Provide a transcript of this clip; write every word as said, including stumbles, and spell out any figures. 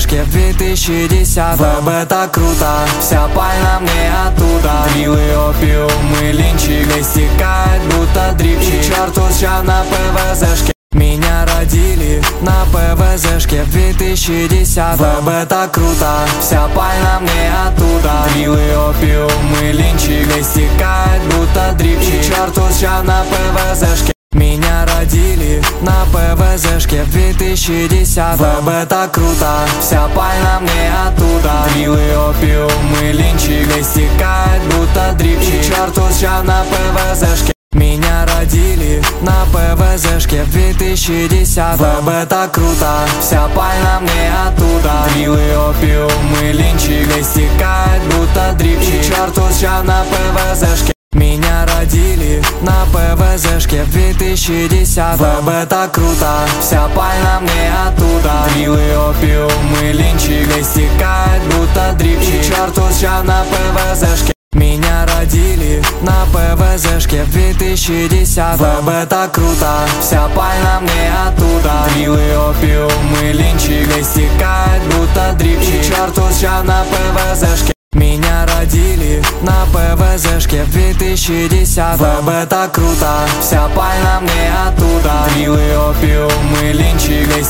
ПВЗшке в две тысячи десятом. Вэб это круто, вся паль на мне оттуда. Дрилы, опиумы, линчи, стекает будто дрипчи. И черту сейчас на ПВЗшке. Меня родили на ПВЗшке в две тысячи десятом. Вэб это круто, вся паль на мне оттуда. Дрилы, опиумы, линчи, стекает будто дрипчи. И черту сейчас на ПВЗшке. Меня родили на ПВЗшке в две тысячи десятом. Вэб это круто, вся паль на мне оттуда. Дрилы, опиумы, линчи, стекает будто дрипчи. И черту сейчас на ПВЗшке. Меня родили на ПВЗшке в две тысячи десятом. Вэб это круто, вся паль на мне оттуда. Дрилы, опиумы, линчи, стекает будто дрипчи. И черту сейчас на ПВЗшке. Меня родили на ПВЗшке в две тысячи десятом. Вэб это круто, вся паль на мне оттуда. Дрилы, опиумы, линчи, стекает будто дрипчи. И черту сейчас на ПВЗшке. Меня родили на ПВЗшке в две тысячи десятом. Вэб это круто, вся паль на мне оттуда. Дрилы, опиумы, линчи, стекает будто дрипчи. И черту сейчас на ПВЗшке. Меня родили на ПВЗшке в две тысячи десятом. Вэб это круто, вся паль на мне оттуда. Дрилы, опиумы, линчи,